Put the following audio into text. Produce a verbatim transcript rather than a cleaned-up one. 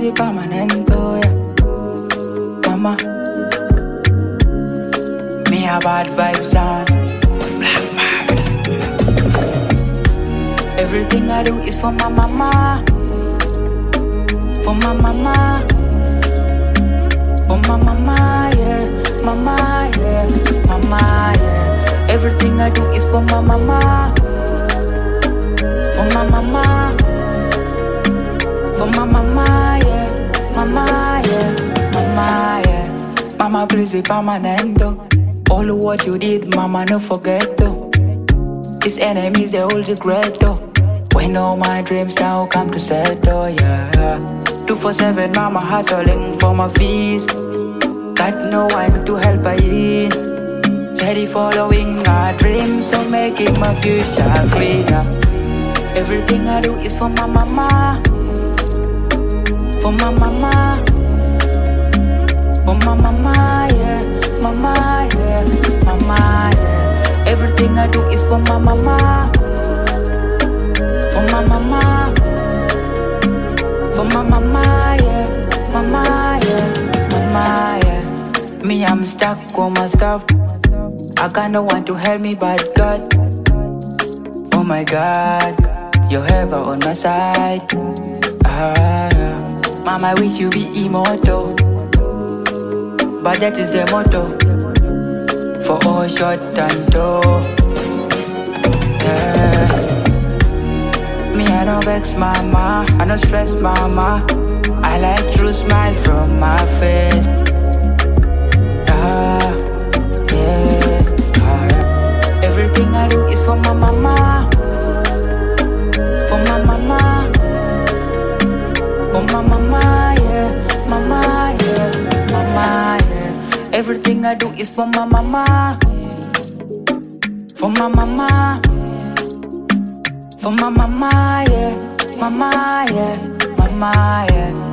please be permanent, oh yeah. Mama, me have bad vibes on Black Market. Everything I do is for my mama, for my mama, for my mama, yeah, mama, yeah, mama, yeah. Everything I do is for my mama, for my mama, for my mama, yeah, mama, yeah, mama, yeah. Mama, please be permanent, oh. All of what you did, mama, no forget, though. His enemies, they all regret, though. When all my dreams now come to settle, yeah. Two for seven, mama hustling for my fees. Got no one to help her in. Steady following our dreams, so making my future cleaner. Everything I do is for my mama, for my mama, for my mama, yeah, mama, yeah, mama, yeah. Everything I do is for my mama, for my mama, for my mama, yeah, mama, yeah, mama, yeah. Me, I'm stuck on my stuff. I kinda want to help me, but God, oh my God, you're ever on my side. Ah, yeah. Mama, I wish you be immortal, but that is the motto for all short and tall. Yeah. Me, I don't vex mama, I don't stress mama. I like true smile from my face. Ah, yeah, ah, yeah. Everything I do is for my mama, for my mama, for my mama, yeah, mama, yeah, mama, yeah. Everything I do is for my mama, for my mama, for my mama, yeah, mama, yeah, mama, yeah.